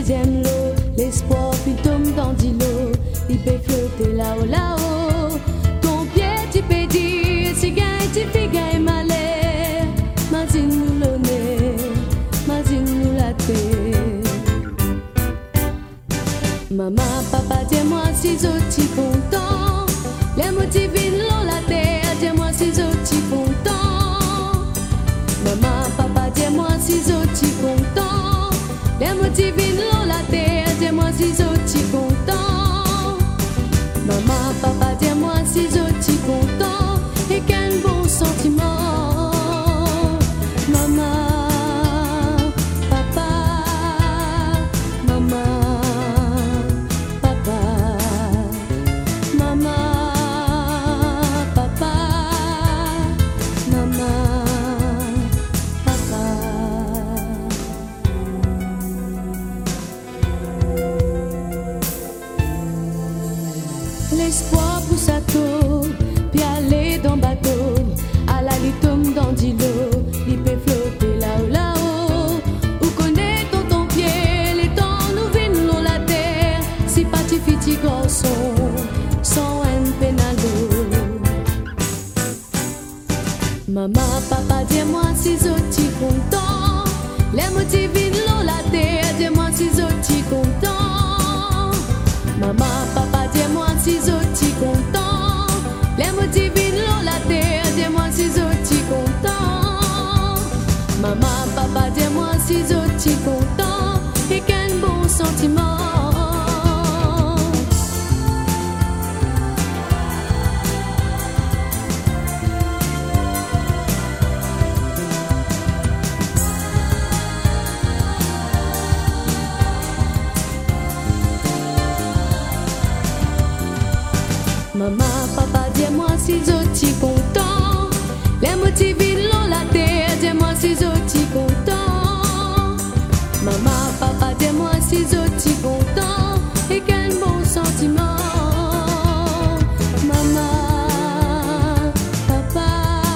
deuxième lot, l'espoir puis tombe dans l'eau, il peut flotter là-haut, là-haut. Ton pied tu peux dire, si gagne tu fais gagne malheur, mazine nous l'honneur, mazine nous la terre. Maman, papa, dis-moi si je suis content, les motifs l'ont la terre, dis-moi si je suis content. Maman, papa, dis-moi si je suis content, les motifs l'ont la terre, dis-moi si je suis content. Maman, papa, dis-moi si je suis content, et quel bon sentiment. Maman, papa, maman. L'espoir pousse à tôt, puis aller dans bateau, à la lit tombe dans l'eau, il peut flotter là-haut, là-haut. Où connaît ton pied, les temps nous viennent l'eau la terre, si pas tu fiti garçon, sans un pénalo. Maman, papa, dis-moi si je suis content, les motifs viennent l'eau la terre, dis-moi si je suis content. Maman, papa, dis-moi si je suis content, les motifs l'ont la terre, dis-moi si je suis content. Maman, papa, dis-moi si je suis content, et quel bon sentiment. Maman, papa, dis-moi si je suis content, les motifs l'ont la terre, dis-moi si je suis content. Maman, papa, dis-moi si je suis content, et quel bon sentiment. Maman, papa,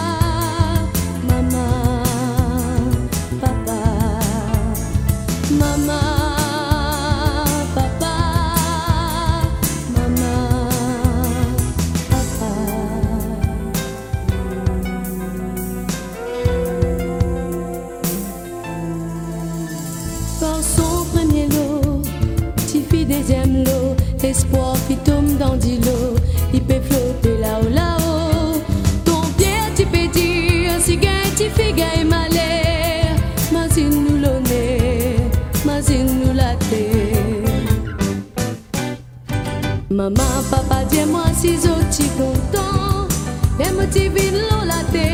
maman, papa, maman. Son premier lot, Tiffy deuxième lot, l'espoir qui tombe dans l'eau, il peut flotter là-haut, là-haut. Ton pied tu peux dire, si gagne tu fais gagne malheur, mazine nous l'honneur, mazine nous la terre. Maman, papa, dis-moi si je suis content, les motifs l'ont la terre.